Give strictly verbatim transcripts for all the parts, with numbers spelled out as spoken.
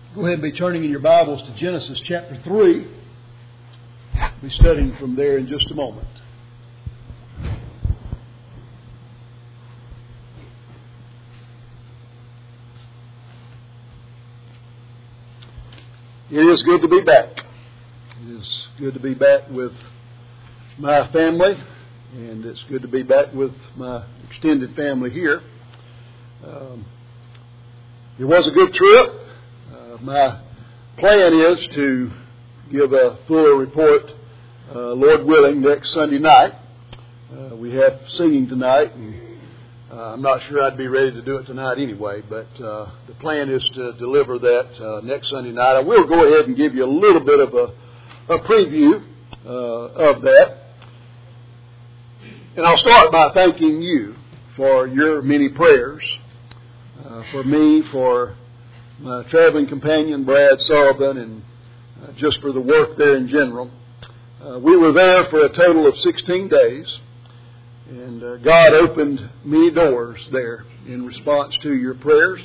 Go ahead and be turning in your Bibles to Genesis chapter three. We'll be studying from there in just a moment. It is good to be back. It is good to be back with my family, and it's good to be back with my extended family here. Um, it was a good trip. Uh, my plan is to give a fuller report, uh, Lord willing, next Sunday night. Uh, we have singing tonight, and uh, I'm not sure I'd be ready to do it tonight anyway, but uh, the plan is to deliver that uh, next Sunday night. I will go ahead and give you a little bit of a, a preview uh, of that. And I'll start by thanking you for your many prayers, uh, for me, for my traveling companion, Brad Sullivan, and uh, just for the work there in general. Uh, we were there for a total of sixteen days, and uh, God opened many doors there in response to your prayers.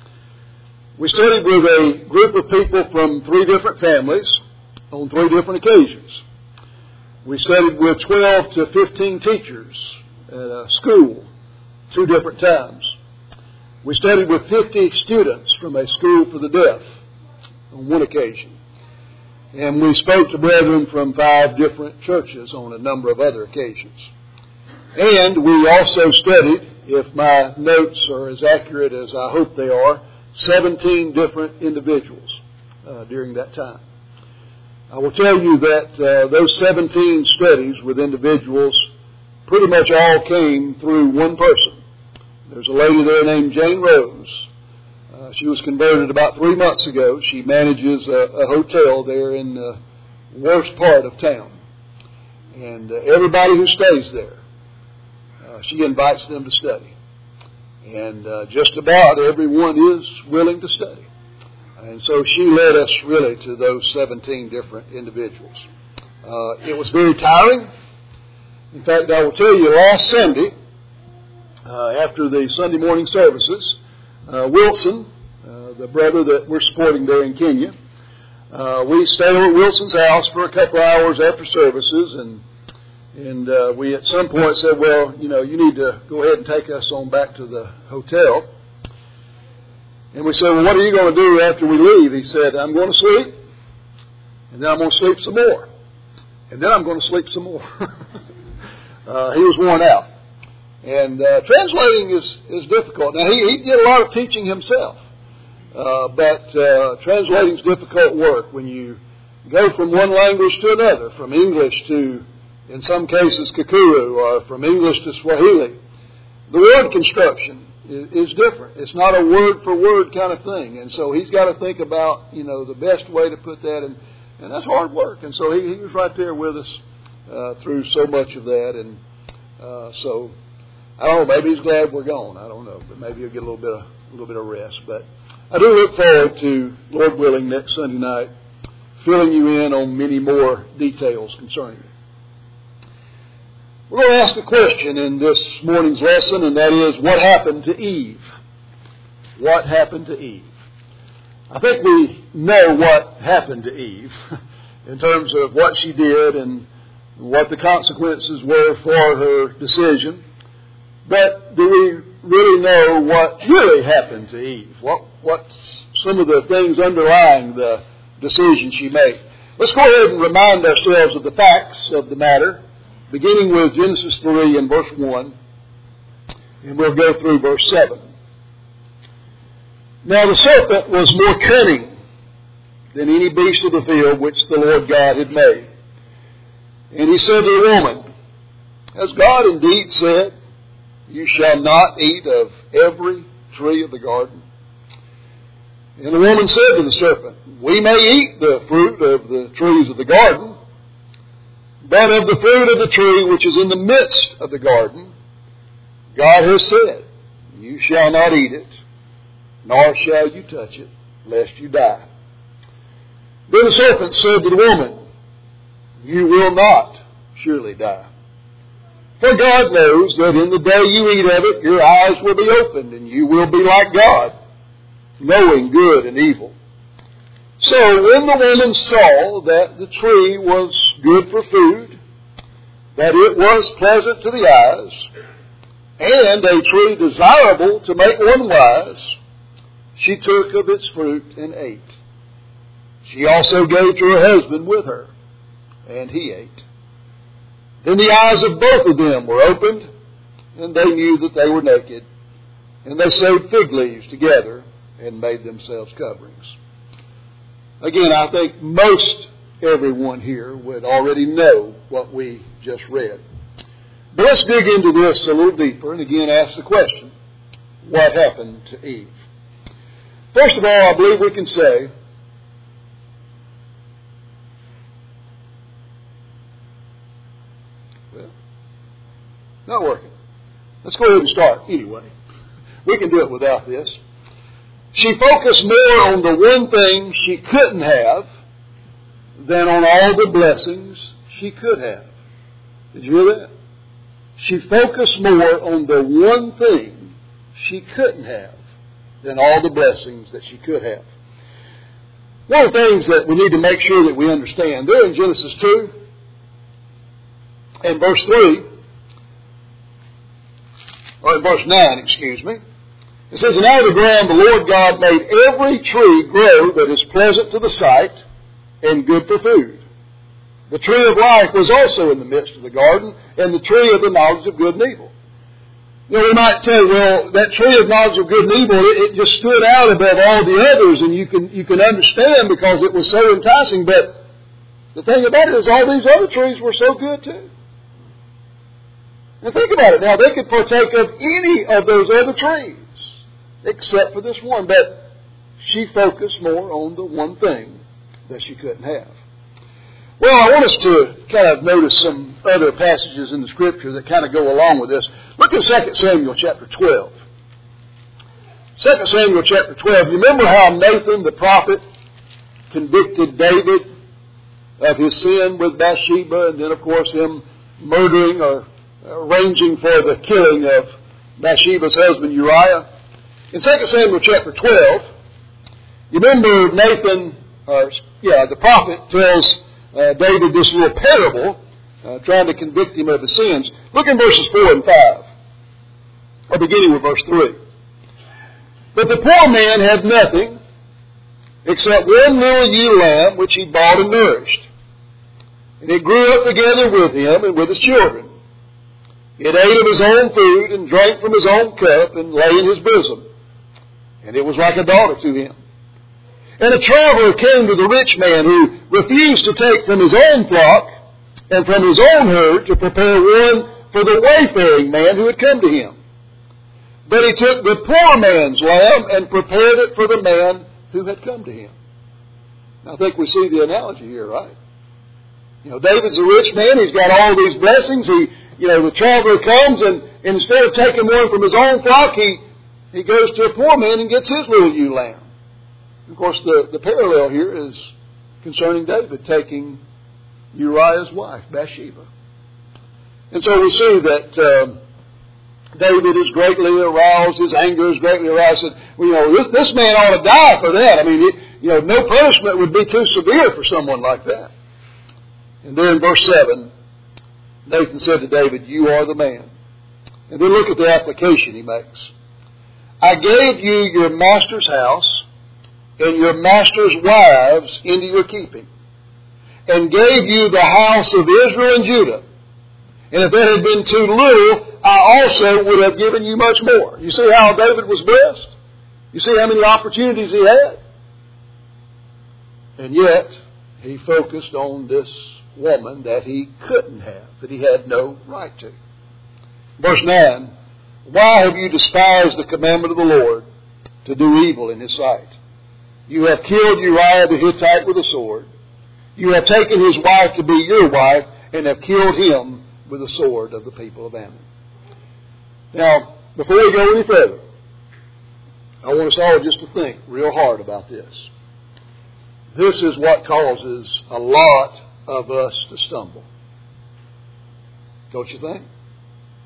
We studied with a group of people from three different families on three different occasions. We studied with twelve to fifteen teachers at a school two different times. We studied with fifty students from a school for the deaf on one occasion. And we spoke to brethren from five different churches on a number of other occasions. And we also studied, if my notes are as accurate as I hope they are, seventeen different individuals uh, during that time. I will tell you that uh, those seventeen studies with individuals pretty much all came through one person. There's a lady there named Jane Rose. Uh, she was converted about three months ago. She manages a, a hotel there in the worst part of town. And uh, everybody who stays there, uh, she invites them to study. And uh, just about everyone is willing to study. And so she led us really to those seventeen different individuals. Uh, it was very tiring. In fact, I will tell you, last Sunday, uh, after the Sunday morning services, uh, Wilson, uh, the brother that we're supporting there in Kenya, uh, we stayed over at Wilson's house for a couple of hours after services, and and uh, we at some point said, well, you know, you need to go ahead and take us on back to the hotel. And we said, well, what are you going to do after we leave? He said, I'm going to sleep, and then I'm going to sleep some more, and then I'm going to sleep some more. uh, he was worn out. And uh, translating is, is difficult. Now, he, he did a lot of teaching himself, uh, but uh, translating is difficult work when you go from one language to another, from English to, in some cases, Kikuyu, or from English to Swahili. The word construction is different. It's not a word-for-word kind of thing. And so he's got to think about, you know, the best way to put that. And, and that's hard work. And so he, he was right there with us uh, through so much of that. And uh, so, I don't know, maybe he's glad we're gone. I don't know. But maybe he'll get a little bit of, a little bit of rest. But I do look forward to, Lord willing, next Sunday night, filling you in on many more details concerning it. We're going to ask a question in this morning's lesson, and that is, what happened to Eve? What happened to Eve? I think we know what happened to Eve in terms of what she did and what the consequences were for her decision. But do we really know what really happened to Eve? What what's some of the things underlying the decision she made? Let's go ahead and remind ourselves of the facts of the matter, beginning with Genesis three and verse one, and we'll go through verse seven. Now the serpent was more cunning than any beast of the field which the Lord God had made. And he said to the woman, has God indeed said, you shall not eat of every tree of the garden? And the woman said to the serpent, we may eat the fruit of the trees of the garden, but of the fruit of the tree which is in the midst of the garden, God has said, you shall not eat it, nor shall you touch it, lest you die. Then the serpent said to the woman, you will not surely die. For God knows that in the day you eat of it, your eyes will be opened, and you will be like God, knowing good and evil. So when the woman saw that the tree was good for food, that it was pleasant to the eyes, and a tree desirable to make one wise, she took of its fruit and ate. She also gave to her husband with her, and he ate. Then the eyes of both of them were opened, and they knew that they were naked. And they sewed fig leaves together and made themselves coverings. Again, I think most everyone here would already know what we just read. But let's dig into this a little deeper and again ask the question, what happened to Eve? First of all, I believe we can say well, not working. Let's go ahead and start anyway. We can do it without this. She focused more on the one thing she couldn't have than on all the blessings she could have. Did you hear that? She focused more on the one thing she couldn't have than all the blessings that she could have. One of the things that we need to make sure that we understand, there in Genesis two and verse three, or in verse nine, excuse me, it says, "And out of the ground the Lord God made every tree grow that is pleasant to the sight and good for food. The tree of life was also in the midst of the garden, and the tree of the knowledge of good and evil." You know, we might say, well, that tree of knowledge of good and evil, it, it just stood out above all the others, and you can you can understand because it was so enticing. But the thing about it is all these other trees were so good too. And think about it now, they could partake of any of those other trees except for this one. But she focused more on the one thing that she couldn't have. Well, I want us to kind of notice some other passages in the Scripture that kind of go along with this. Look at Second Samuel chapter twelve. Second Samuel chapter twelve. You remember how Nathan the prophet convicted David of his sin with Bathsheba, and then of course him murdering or arranging for the killing of Bathsheba's husband Uriah? In Second Samuel chapter twelve, you remember Nathan, or yeah, the prophet tells uh, David this little parable, uh, trying to convict him of his sins. Look in verses four and five, or beginning with verse three. "But the poor man had nothing except one little ewe lamb which he bought and nourished. And it grew up together with him and with his children. It ate of his own food and drank from his own cup and lay in his bosom. And it was like a daughter to him. And a traveler came to the rich man who refused to take from his own flock and from his own herd to prepare one for the wayfaring man who had come to him. But he took the poor man's lamb and prepared it for the man who had come to him." Now, I think we see the analogy here, right? You know, David's a rich man. He's got all these blessings. He, you know, the traveler comes and, and instead of taking one from his own flock, he, he goes to a poor man and gets his little ewe lamb. Of course, the, the parallel here is concerning David taking Uriah's wife, Bathsheba. And so we see that um, David is greatly aroused. His anger is greatly aroused. And, well, you know, this, this man ought to die for that. I mean, it, you know, no punishment would be too severe for someone like that. And then in verse seven, Nathan said to David, "You are the man." And then look at the application he makes. "I gave you your master's house and your master's wives into your keeping, and gave you the house of Israel and Judah. And if that had been too little, I also would have given you much more." You see how David was blessed? You see how many opportunities he had? And yet, he focused on this woman that he couldn't have, that he had no right to. Verse nine, "Why have you despised the commandment of the Lord to do evil in his sight? You have killed Uriah the Hittite with a sword. You have taken his wife to be your wife and have killed him with the sword of the people of Ammon." Now, before we go any further, I want us all just to think real hard about this. This is what causes a lot of us to stumble. Don't you think?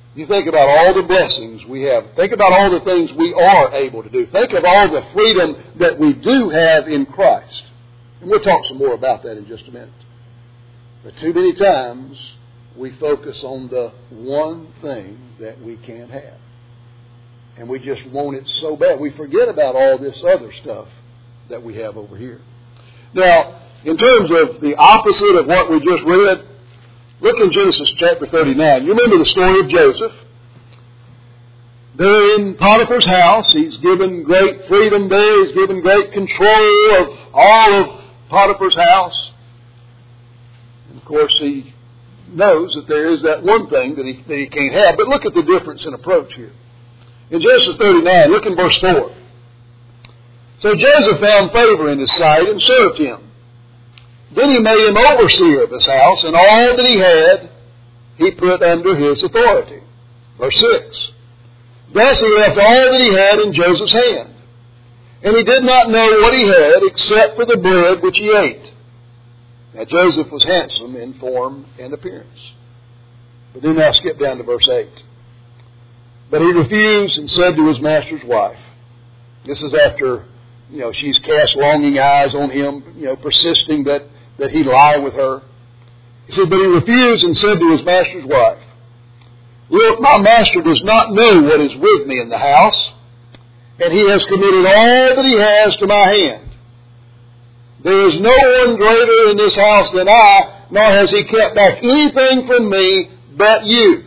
You think about all the blessings we have. Think about all the things we are able to do. Think of all the freedom that we do have in Christ. And we'll talk some more about that in just a minute. But too many times we focus on the one thing that we can't have. And we just want it so bad. We forget about all this other stuff that we have over here. Now, in terms of the opposite of what we just read, look in Genesis chapter thirty-nine. You remember the story of Joseph. They're in Potiphar's house. He's given great freedom there. He's given great control of all of Potiphar's house. And of course, he knows that there is that one thing that he, that he can't have. But look at the difference in approach here. In Genesis thirty-nine, look in verse four. So Joseph found favor in his sight and served him. Then he made him overseer of his house, and all that he had he put under his authority. Verse six. Thus he left all that he had in Joseph's hand. And he did not know what he had except for the bread which he ate. Now Joseph was handsome in form and appearance. But then now skip down to verse eight. But he refused and said to his master's wife. This is after, you know, she's cast longing eyes on him, you know, persisting that, that he lie with her. He said, but he refused and said to his master's wife, look, my master does not know what is with me in the house, and he has committed all that he has to my hand. There is no one greater in this house than I, nor has he kept back anything from me but you,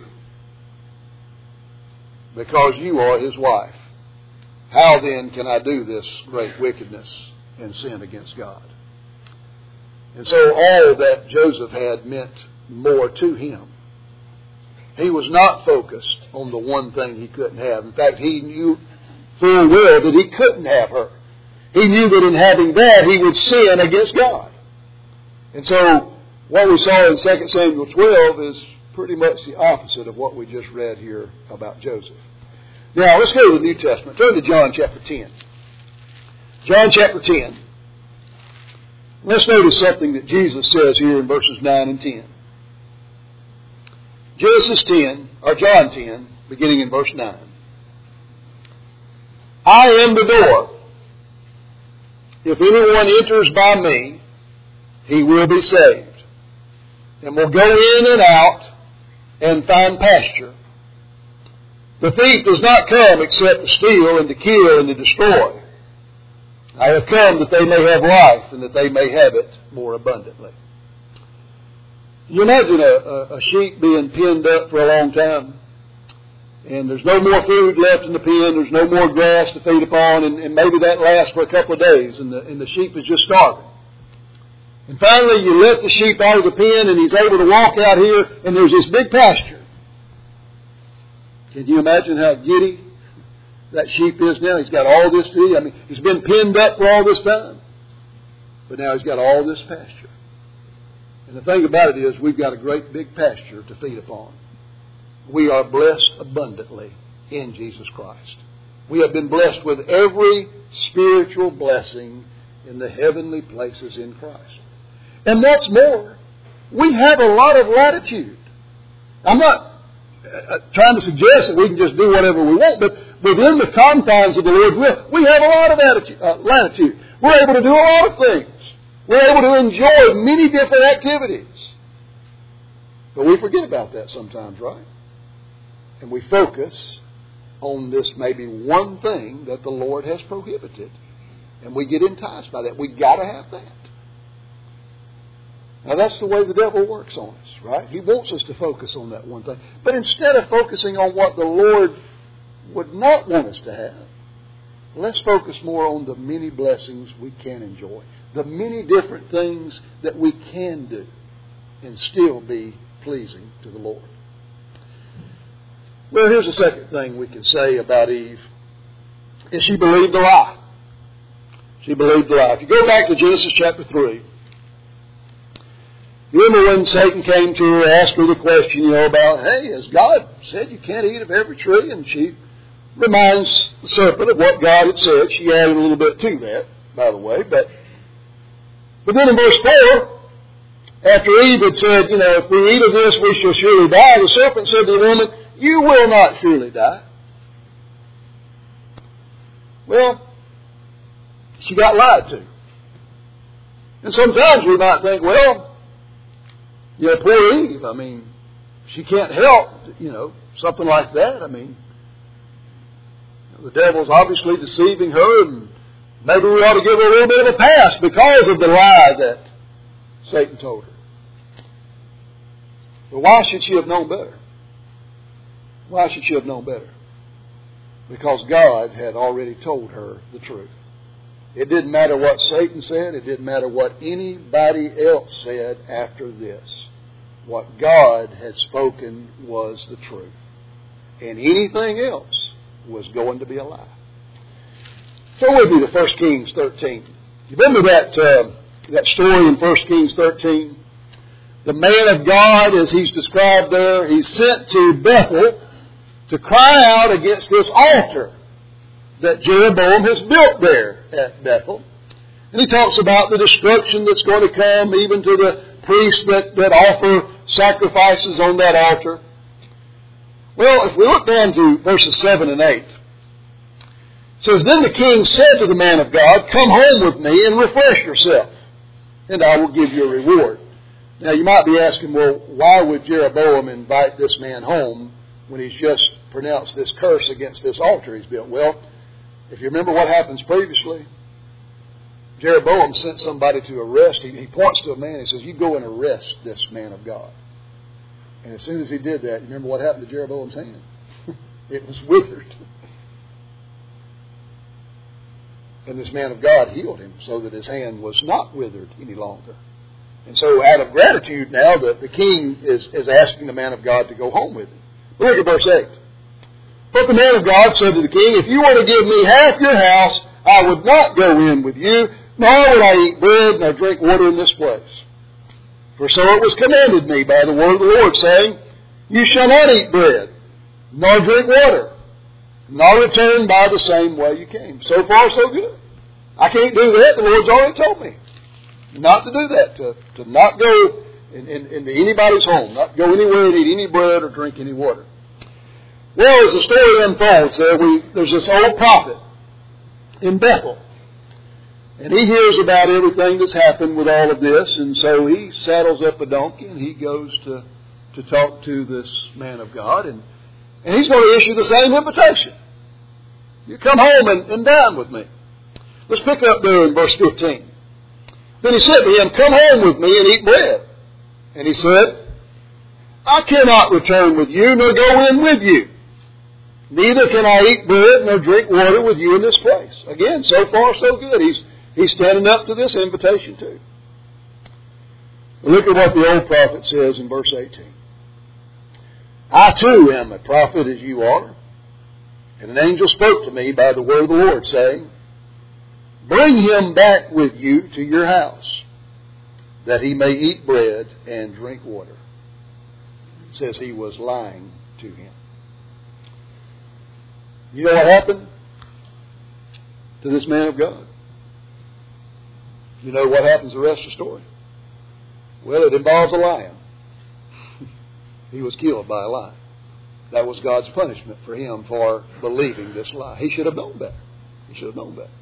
because you are his wife. How then can I do this great wickedness and sin against God? And so all that Joseph had meant more to him. He was not focused on the one thing he couldn't have. In fact, he knew full well that he couldn't have her. He knew that in having that, he would sin against God. And so what we saw in Second Samuel twelve is pretty much the opposite of what we just read here about Joseph. Now, let's go to the New Testament. Turn to John chapter ten. John chapter ten. Let's notice something that Jesus says here in verses nine and ten. Genesis ten, or John ten, beginning in verse nine. I am the door. If anyone enters by me, he will be saved, and will go in and out and find pasture. The thief does not come except to steal and to kill and to destroy. I have come that they may have life and that they may have it more abundantly. Can you imagine a, a, a sheep being penned up for a long time? And there's no more food left in the pen. There's no more grass to feed upon. And, and maybe that lasts for a couple of days. And the, and the sheep is just starving. And finally you let the sheep out of the pen and he's able to walk out here and there's this big pasture. Can you imagine how giddy that sheep is now? He's got all this to eat. I mean, he's been penned up for all this time. But now he's got all this pasture. And the thing about it is we've got a great big pasture to feed upon. We are blessed abundantly in Jesus Christ. We have been blessed with every spiritual blessing in the heavenly places in Christ. And what's more, we have a lot of latitude. I'm not uh, trying to suggest that we can just do whatever we want, but within the confines of the Lord's will, we have a lot of attitude, uh, latitude. We're able to do a lot of things. We're able to enjoy many different activities. But we forget about that sometimes, right? And we focus on this maybe one thing that the Lord has prohibited. And we get enticed by that. We've got to have that. Now that's the way the devil works on us, right? He wants us to focus on that one thing. But instead of focusing on what the Lord would not want us to have, let's focus more on the many blessings we can enjoy. The many different things that we can do and still be pleasing to the Lord. Well, here's the second thing we can say about Eve. Is she believed a lie. She believed a lie. If you go back to Genesis chapter three, you remember when Satan came to her, asked her the question, you know, about, hey, has God said you can't eat of every tree? And she reminds the serpent of what God had said. She added a little bit to that, by the way. But, but then in verse four, after Eve had said, you know, if we eat of this, we shall surely die, the serpent said to the woman, you will not surely die. Well, she got lied to. And sometimes we might think, well, you know, poor Eve, I mean, she can't help, you know, something like that. I mean, the devil's obviously deceiving her, and maybe we ought to give her a little bit of a pass because of the lie that Satan told her. But why should she have known better? Why should she have known better? Because God had already told her the truth. It didn't matter what Satan said. It didn't matter what anybody else said after this. What God had spoken was the truth. And anything else was going to be a lie. So with me to First Kings thirteen. You remember that, uh, that story in First Kings thirteen? The man of God, as he's described there, he's sent to Bethel to cry out against this altar that Jeroboam has built there at Bethel. And he talks about the destruction that's going to come even to the priests that, that offer sacrifices on that altar. Well, if we look down to verses seven and eight, it says, Then the king said to the man of God, Come home with me and refresh yourself, and I will give you a reward. Now, you might be asking, well, why would Jeroboam invite this man home when he's just pronounced this curse against this altar he's built? Well, if you remember what happens previously, Jeroboam sent somebody to arrest. He, he points to a man and says, You go and arrest this man of God. And as soon as he did that, you remember what happened to Jeroboam's hand? It was withered. And this man of God healed him so that his hand was not withered any longer. And so out of gratitude now, the, the king is, is asking the man of God to go home with him. Look at verse eight. But the man of God said to the king, If you were to give me half your house, I would not go in with you, nor would I eat bread nor drink water in this place. For so it was commanded me by the word of the Lord, saying, You shall not eat bread, nor drink water, nor return by the same way you came. So far, so good. I can't do that. The Lord's already told me not to do that, to, to not go in, in, into anybody's home, not go anywhere and eat any bread or drink any water. Well, as the story unfolds, there we, there's this old prophet in Bethel. And he hears about everything that's happened with all of this, and so he saddles up a donkey and he goes to, to talk to this man of God, and, and he's going to issue the same invitation. You come home and, and dine with me. Let's pick up there in verse fifteen. Then he said to him, Come home with me and eat bread. And he said, I cannot return with you, nor go in with you. Neither can I eat bread nor drink water with you in this place. Again, so far so good. He's, he's standing up to this invitation too. Look at what the old prophet says in verse eighteen. I too am a prophet as you are. And an angel spoke to me by the word of the Lord, saying, Bring him back with you to your house, that he may eat bread and drink water. It says he was lying to him. You know what happened to this man of God? You know what happens the rest of the story? Well, it involves a lion. He was killed by a lion. That was God's punishment for him for believing this lie. He should have known better. He should have known better.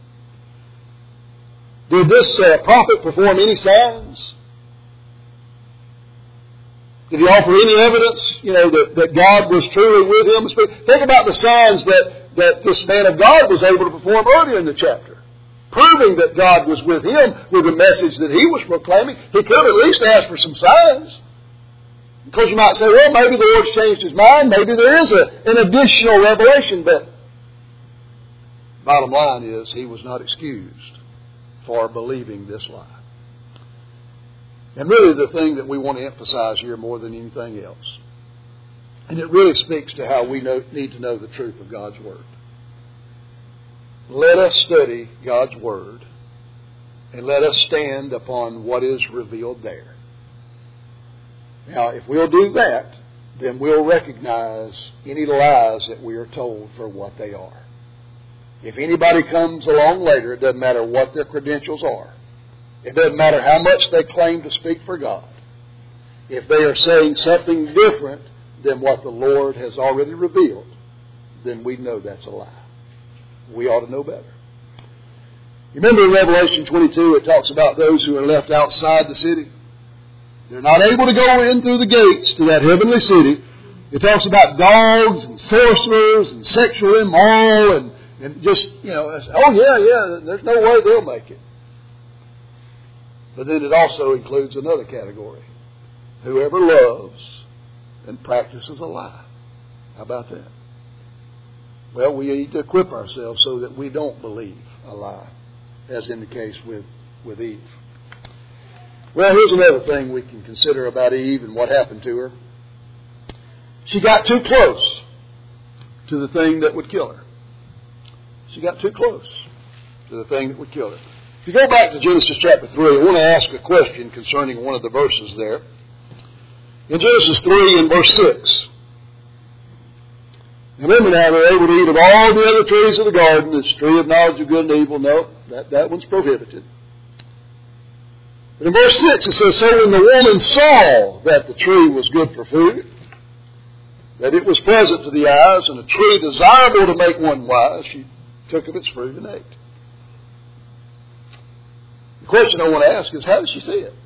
Did this uh, prophet perform any signs? Did he offer any evidence, you know, that, that God was truly with him? Think about the signs that, that this man of God was able to perform earlier in the chapter, proving that God was with him with the message that he was proclaiming. He could at least ask for some signs. Because you might say, well, maybe the Lord's changed his mind. Maybe there is a, an additional revelation. But bottom line is, he was not excused for believing this lie. And really the thing that we want to emphasize here more than anything else, and it really speaks to how we know, need to know the truth of God's Word. Let us study God's Word, and let us stand upon what is revealed there. Now, if we'll do that, then we'll recognize any lies that we are told for what they are. If anybody comes along later, it doesn't matter what their credentials are. It doesn't matter how much they claim to speak for God. If they are saying something different than what the Lord has already revealed, then we know that's a lie. We ought to know better. You remember in Revelation twenty-two, it talks about those who are left outside the city. They're not able to go in through the gates to that heavenly city. It talks about dogs and sorcerers and sexual immoral and, and just, you know, oh yeah, yeah, there's no way they'll make it. But then it also includes another category. Whoever loves and practices a lie. How about that? Well, we need to equip ourselves so that we don't believe a lie, as in the case with, with Eve. Well, here's another thing we can consider about Eve and what happened to her. She got too close to the thing that would kill her. She got too close to the thing that would kill her. If you go back to Genesis chapter three, I want to ask a question concerning one of the verses there. In Genesis three and verse six, remember now, they're able to eat of all the other trees of the garden. This tree of knowledge of good and evil, no, that, that one's prohibited. But in verse six it says, so when the woman saw that the tree was good for food, that it was pleasant to the eyes, and a tree desirable to make one wise, she took of its fruit and ate. The question I want to ask is, how did she see it?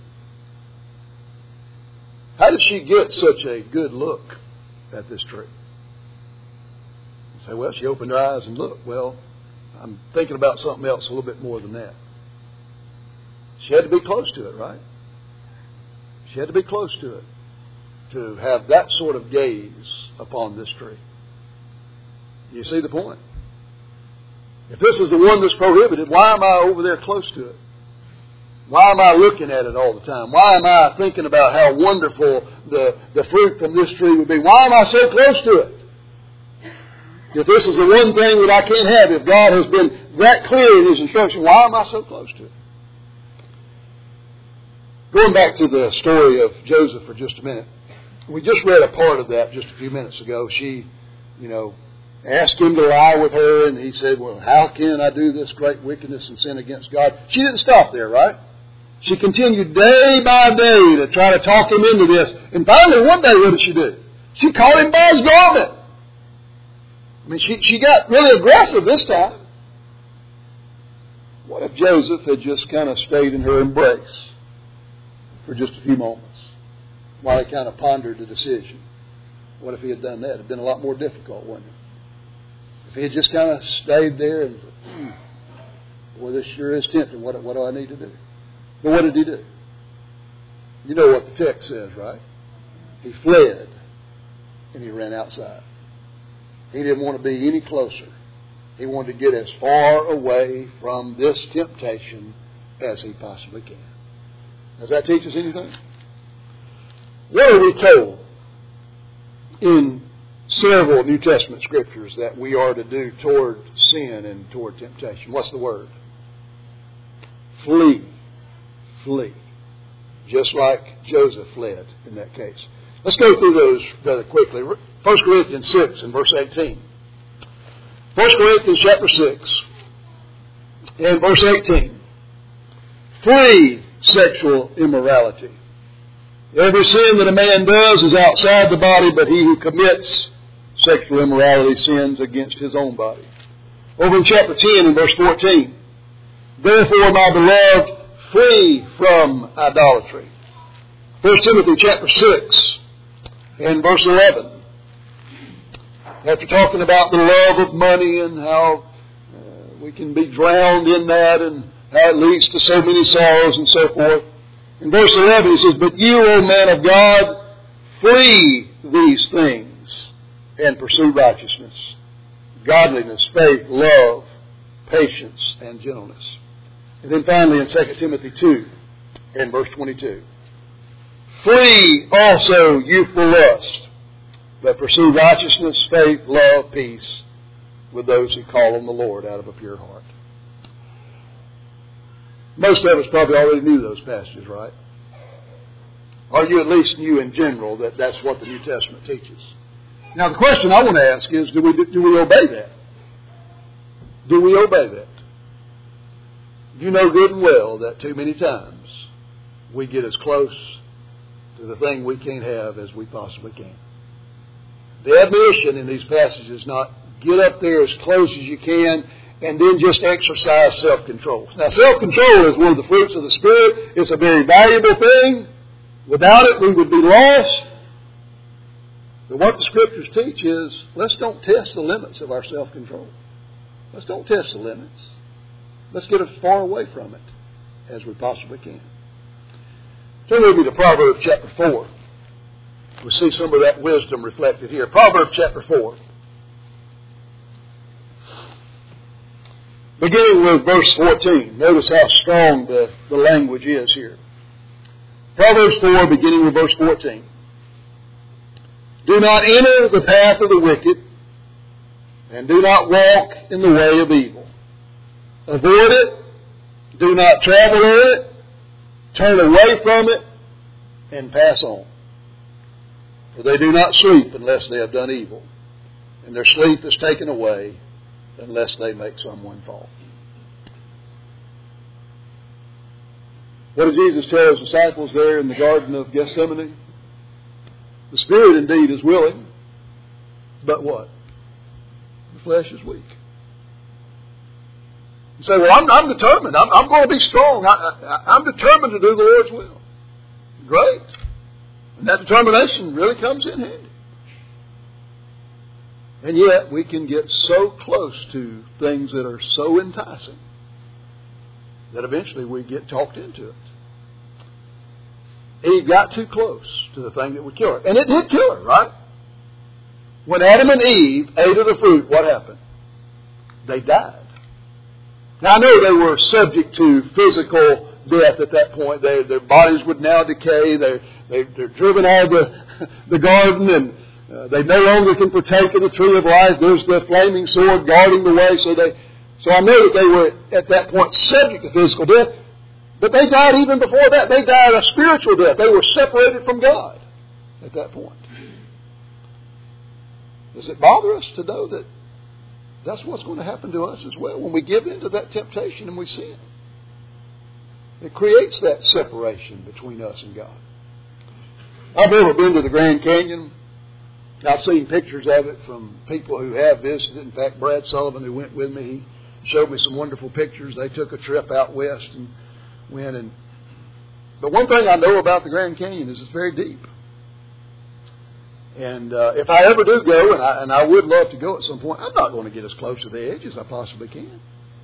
How did she get such a good look at this tree? You say, well, she opened her eyes and looked. Well, I'm thinking about something else a little bit more than that. She had to be close to it, right? She had to be close to it to have that sort of gaze upon this tree. You see the point? If this is the one that's prohibited, why am I over there close to it? Why am I looking at it all the time? Why am I thinking about how wonderful the, the fruit from this tree would be? Why am I so close to it? If this is the one thing that I can't have, if God has been that clear in His instruction, why am I so close to it? Going back to the story of Joseph for just a minute. We just read a part of that just a few minutes ago. She, you know, asked him to lie with her, and he said, well, how can I do this great wickedness and sin against God? She didn't stop there, right? She continued day by day to try to talk him into this. And finally, one day, what did she do? She caught him by his garment. I mean, she, she got really aggressive this time. What if Joseph had just kind of stayed in her embrace for just a few moments while he kind of pondered the decision? What if he had done that? It would have been a lot more difficult, wouldn't it? If he had just kind of stayed there and, hmm, boy, this sure is tempting. What, what do I need to do? But what did he do? You know what the text says, right? He fled and he ran outside. He didn't want to be any closer. He wanted to get as far away from this temptation as he possibly can. Does that teach us anything? What are we told in several New Testament scriptures that we are to do toward sin and toward temptation? What's the word? Flee. Flee. Just like Joseph fled in that case. Let's go through those rather quickly. First Corinthians six and verse eighteen. First Corinthians chapter six and verse eighteen. Flee sexual immorality. Every sin that a man does is outside the body, but he who commits sexual immorality sins against his own body. Over in chapter ten and verse fourteen. Therefore, my beloved, flee from idolatry. First Timothy chapter six and verse eleven. After talking about the love of money and how uh, we can be drowned in that and how it leads to so many sorrows and so forth. In verse eleven he says, but you, O man of God, flee these things and pursue righteousness, godliness, faith, love, patience, and gentleness. And then finally in Second Timothy two and verse twenty-two. Flee also youthful lust, but pursue righteousness, faith, love, peace with those who call on the Lord out of a pure heart. Most of us probably already knew those passages, right? Or you at least knew in general that that's what the New Testament teaches. Now the question I want to ask is, do we, do we obey that? Do we obey that? You know good and well that too many times we get as close to the thing we can't have as we possibly can. The admonition in these passages is not get up there as close as you can and then just exercise self-control. Now, self-control is one of the fruits of the Spirit. It's a very valuable thing. Without it, we would be lost. But what the Scriptures teach is, let's don't test the limits of our self-control. Let's don't test the limits. Let's get as far away from it as we possibly can. Turn with me to Proverbs chapter four. We see some of that wisdom reflected here. Proverbs chapter four. Beginning with verse fourteen. Notice how strong the, the language is here. Proverbs four, beginning with verse fourteen. Do not enter the path of the wicked, and do not walk in the way of evil. Avoid it. Do not travel in it. Turn away from it, and pass on. For they do not sleep unless they have done evil, and their sleep is taken away unless they make someone fall. What did Jesus tell his disciples there in the Garden of Gethsemane? The spirit indeed is willing, but what? The flesh is weak. You say, well, I'm, I'm determined. I'm, I'm going to be strong. I, I, I'm determined to do the Lord's will. Great. And that determination really comes in handy. And yet we can get so close to things that are so enticing that eventually we get talked into it. Eve got too close to the thing that would kill her. And it did kill her, right? When Adam and Eve ate of the fruit, what happened? They died. Now, I know they were subject to physical death at that point. They, their bodies would now decay. They, they, they're driven out of the, the garden, and uh, they no longer can partake of the tree of life. There's the flaming sword guarding the way. So, they, so I know that they were at that point subject to physical death. But they died even before that. They died a spiritual death. They were separated from God at that point. Does it bother us to know that that's what's going to happen to us as well when we give in to that temptation and we sin? It creates that separation between us and God. I've never been to the Grand Canyon. I've seen pictures of it from people who have visited. In fact, Brad Sullivan, who went with me, he showed me some wonderful pictures. They took a trip out west and went and. But one thing I know about the Grand Canyon is it's very deep. And uh, if I ever do go, and I, and I would love to go at some point, I'm not going to get as close to the edge as I possibly can.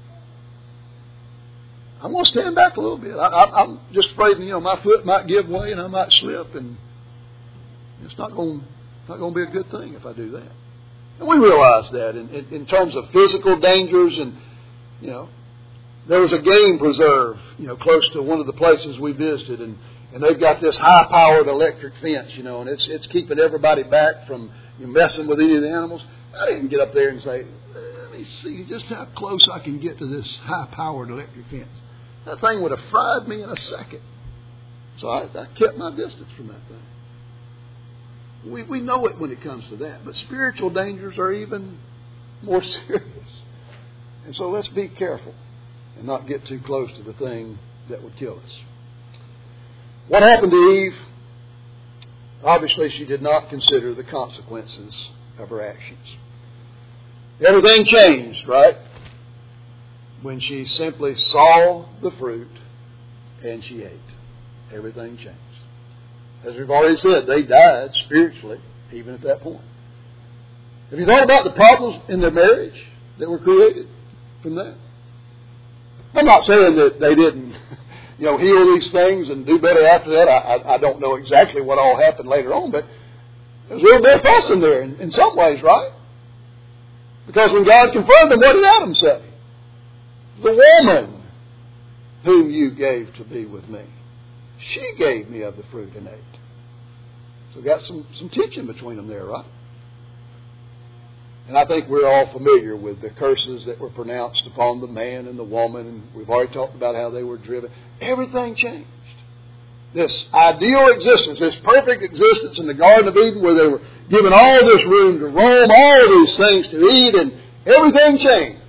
I'm going to stand back a little bit. I, I, I'm just afraid, you know, my foot might give way and I might slip, and it's not going, not going to be a good thing if I do that. And we realize that in, in, in terms of physical dangers, and you know, there was a game preserve, you know, close to one of the places we visited, and. And they've got this high-powered electric fence, you know, and it's it's keeping everybody back from you know, messing with any of the animals. I didn't get up there and say, let me see just how close I can get to this high-powered electric fence. That thing would have fried me in a second. So I, I kept my distance from that thing. We, we know it when it comes to that, but spiritual dangers are even more serious. And so let's be careful and not get too close to the thing that would kill us. What happened to Eve? Obviously, she did not consider the consequences of her actions. Everything changed, right? When she simply saw the fruit and she ate. Everything changed. As we've already said, they died spiritually, even at that point. Have you thought about the problems in their marriage that were created from that? I'm not saying that they didn't you know, heal these things and do better after that. I, I, I don't know exactly what all happened later on, but there was a little bit of fuss in there in, in some ways, right? Because when God confirmed them, what did Adam say? The woman whom you gave to be with me, she gave me of the fruit and ate. So got some, some tension between them there, right? And I think we're all familiar with the curses that were pronounced upon the man and the woman, and we've already talked about how they were driven. Everything changed. This ideal existence, this perfect existence in the Garden of Eden where they were given all this room to roam, all these things to eat, and everything changed.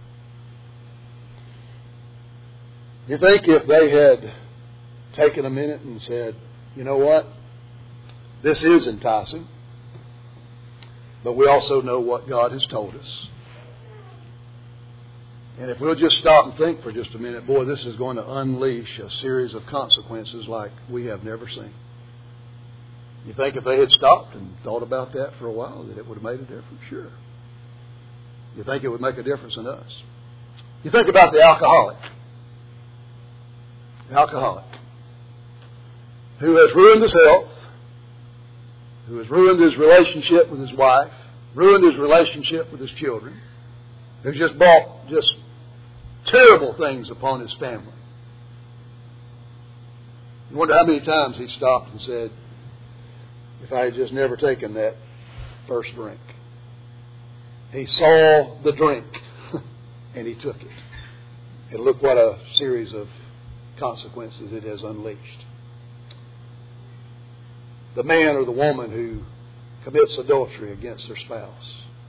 You think if they had taken a minute and said, you know what, this is enticing. But we also know what God has told us. And if we'll just stop and think for just a minute, boy, this is going to unleash a series of consequences like we have never seen. You think if they had stopped and thought about that for a while, that it would have made a difference? Sure. You think it would make a difference in us? You think about the alcoholic. The alcoholic who has ruined his health, who has ruined his relationship with his wife, ruined his relationship with his children, who's just brought just terrible things upon his family. You wonder how many times he stopped and said, if I had just never taken that first drink. He saw the drink and he took it. And look what a series of consequences it has unleashed. The man or the woman who commits adultery against their spouse.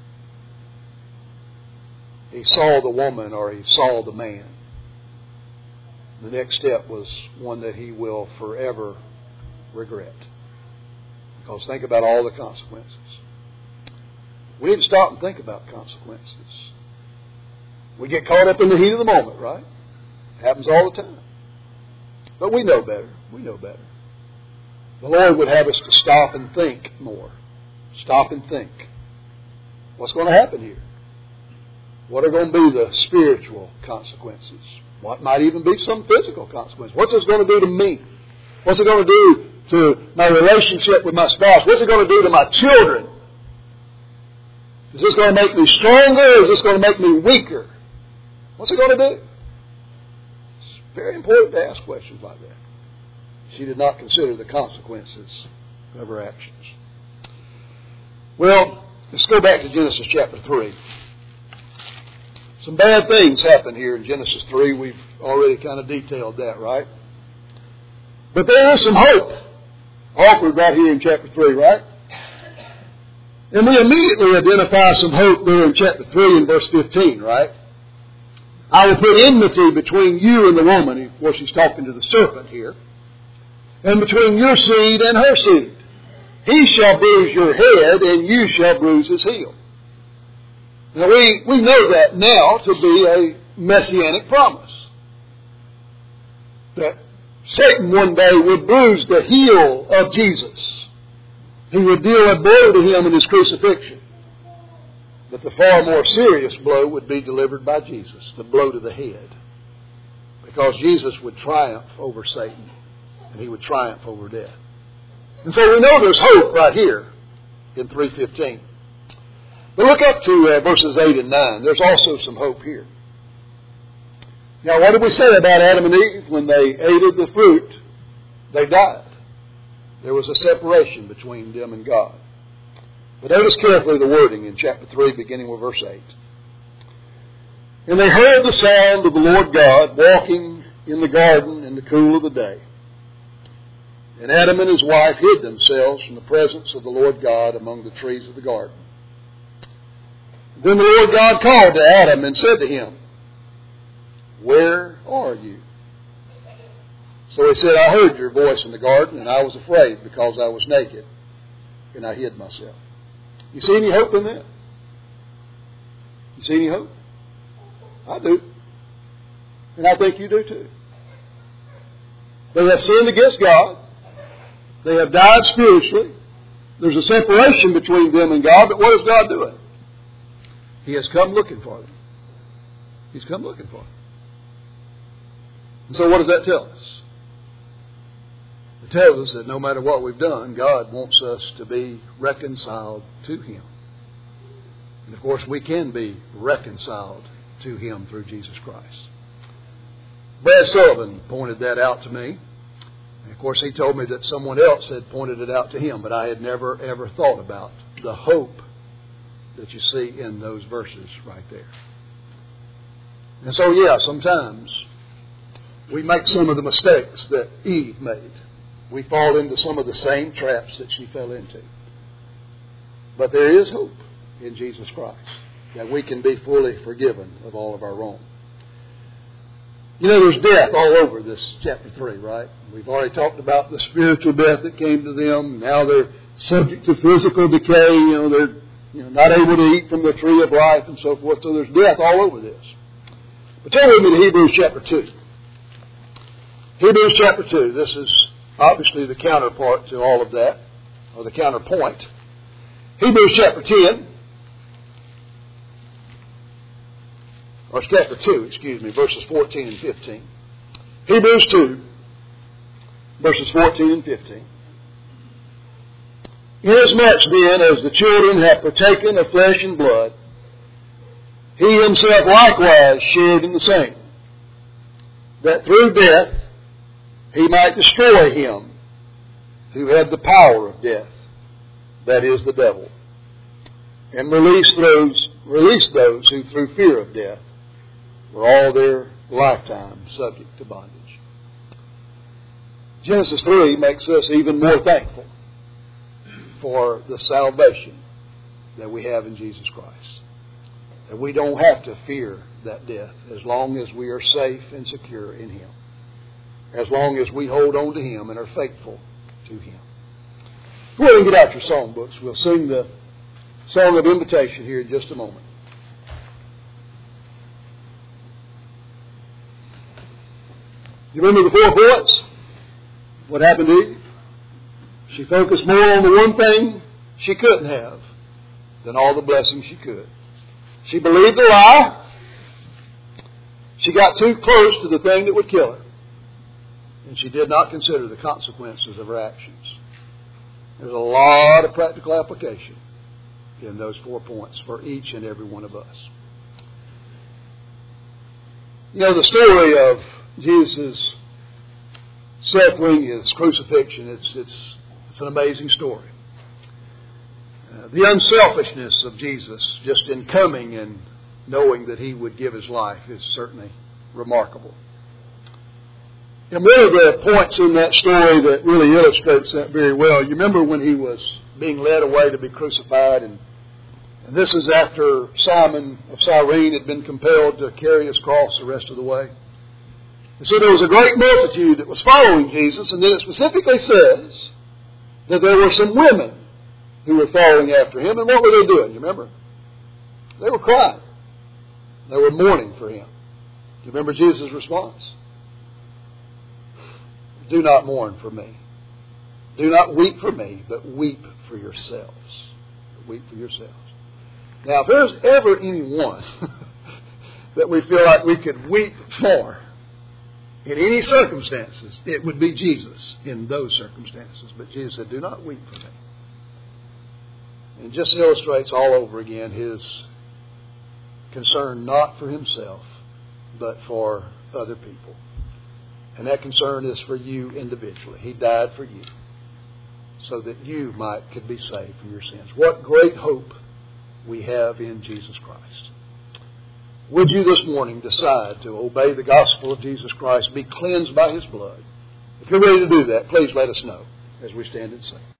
He saw the woman or he saw the man. The next step was one that he will forever regret. Because think about all the consequences. We need to stop and think about consequences. We get caught up in the heat of the moment, right? It happens all the time. But we know better. We know better. The Lord would have us to stop and think more. Stop and think. What's going to happen here? What are going to be the spiritual consequences? What might even be some physical consequences? What's this going to do to me? What's it going to do to my relationship with my spouse? What's it going to do to my children? Is this going to make me stronger or is this going to make me weaker? What's it going to do? It's very important to ask questions like that. She did not consider the consequences of her actions. Well, let's go back to Genesis chapter three. Some bad things happen here in Genesis three. We've already kind of detailed that, right? But there is some hope offered right here in chapter three, right? And we immediately identify some hope there in chapter three and verse fifteen, right? I will put enmity between you and the woman. Of course, he's talking to the serpent here. And between your seed and her seed. He shall bruise your head, and you shall bruise his heel. Now, we, we know that now to be a messianic promise. That Satan one day would bruise the heel of Jesus. He would deal a blow to him in his crucifixion. But the far more serious blow would be delivered by Jesus, the blow to the head. Because Jesus would triumph over Satan, and he would triumph over death. And so we know there's hope right here in three fifteen. But look up to uh, verses eight and nine. There's also some hope here. Now, what did we say about Adam and Eve? When they ate of the fruit, they died. There was a separation between them and God. But notice carefully the wording in chapter three, beginning with verse eight. And they heard the sound of the Lord God walking in the garden in the cool of the day. And Adam and his wife hid themselves from the presence of the Lord God among the trees of the garden. Then the Lord God called to Adam and said to him, where are you? So he said, I heard your voice in the garden, and I was afraid because I was naked, and I hid myself. You see any hope in that? You see any hope? I do. And I think you do too. They have sinned against God. They have died spiritually. There's a separation between them and God, but what is God doing? He has come looking for them. He's come looking for them. And so what does that tell us? It tells us that no matter what we've done, God wants us to be reconciled to Him. And of course, we can be reconciled to Him through Jesus Christ. Brad Sullivan pointed that out to me. And of course, he told me that someone else had pointed it out to him, but I had never, ever thought about the hope that you see in those verses right there. And so, yeah, sometimes we make some of the mistakes that Eve made. We fall into some of the same traps that she fell into. But there is hope in Jesus Christ, that we can be fully forgiven of all of our wrong. You know, there's death all over this chapter three, right? We've already talked about the spiritual death that came to them. Now they're subject to physical decay. You know, they're you know, not able to eat from the tree of life and so forth. So there's death all over this. But turn with me to Hebrews chapter two. Hebrews chapter two. This is obviously the counterpart to all of that, or the counterpoint. Hebrews chapter ten. Or chapter two, excuse me, verses fourteen and fifteen. Hebrews two, verses fourteen and fifteen. Inasmuch then as the children have partaken of flesh and blood, he himself likewise shared in the same, that through death he might destroy him who had the power of death, that is, the devil, and release those, release those who through fear of death were all their lifetime subject to bondage. Genesis three makes us even more thankful for the salvation that we have in Jesus Christ. That we don't have to fear that death as long as we are safe and secure in Him. As long as we hold on to Him and are faithful to Him. Go ahead and get out your songbooks. We'll sing the song of invitation here in just a moment. You remember the four points? What happened to Eve? She focused more on the one thing she couldn't have than all the blessings she could. She believed the lie. She got too close to the thing that would kill her. And she did not consider the consequences of her actions. There's a lot of practical application in those four points for each and every one of us. You know, the story of Jesus' suffering, His crucifixion, it's, it's, it's an amazing story. Uh, the unselfishness of Jesus just in coming and knowing that He would give His life is certainly remarkable. And one of the points in that story that really illustrates that very well, you remember when He was being led away to be crucified, and, and this is after Simon of Cyrene had been compelled to carry his cross the rest of the way. And so there was a great multitude that was following Jesus, and then it specifically says that there were some women who were following after Him. And what were they doing? You remember? They were crying. They were mourning for Him. Do you remember Jesus' response? Do not mourn for me. Do not weep for me, but weep for yourselves. Weep for yourselves. Now, if there's ever anyone that we feel like we could weep for in any circumstances, it would be Jesus in those circumstances. But Jesus said, do not weep for me. And just illustrates all over again His concern not for Himself, but for other people. And that concern is for you individually. He died for you so that you might could be saved from your sins. What great hope we have in Jesus Christ. Would you this morning decide to obey the gospel of Jesus Christ, be cleansed by His blood? If you're ready to do that, please let us know as we stand and sing.